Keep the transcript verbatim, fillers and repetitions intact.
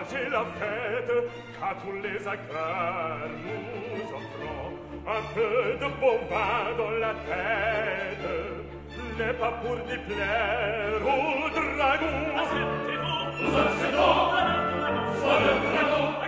j'ai la fête, qu'à tous les agrès nous offrons un peu de beau vin dans la tête, n'est pas pour déplaire au dragon. Acceptez-vous, nous acceptons, soit le dragon